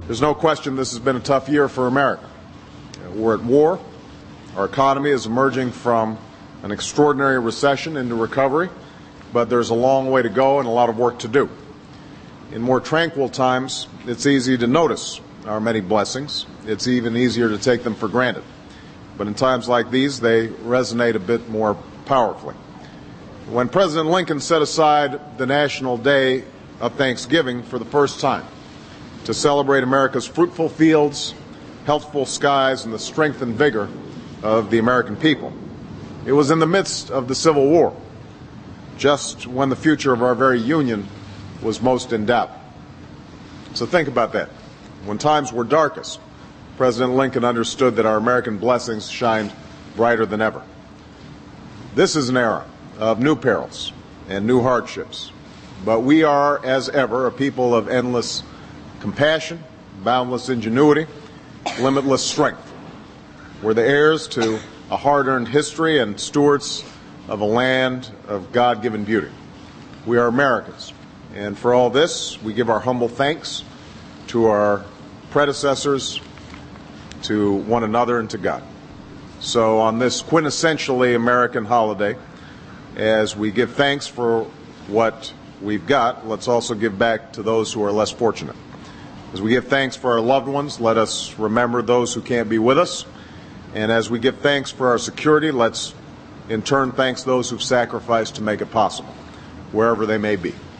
There's no question this has been a tough year for America. We're at war. Our economy is emerging from an extraordinary recession into recovery, but there's a long way to go and a lot of work to do. In more tranquil times, it's easy to notice our many blessings. It's even easier to take them for granted. But in times like these, they resonate a bit more powerfully. When President Lincoln set aside the National Day of Thanksgiving for the first time to celebrate America's fruitful fields, healthful skies, and the strength and vigor of the American people, it was in the midst of the Civil War, just when the future of our very Union was most in doubt. So think about that. When times were darkest, President Lincoln understood that our American blessings shined brighter than ever. This is an era of new perils and new hardships, but we are, as ever, a people of endless compassion, boundless ingenuity, limitless strength. We're the heirs to a hard-earned history and stewards of a land of God-given beauty. We are Americans, and for all this, we give our humble thanks to our predecessors, to one another, and to God. So on this quintessentially American holiday, as we give thanks for what we've got, let's also give back to those who are less fortunate. As we give thanks for our loved ones, let us remember those who can't be with us. And as we give thanks for our security, let's in turn thank those who've sacrificed to make it possible, wherever they may be.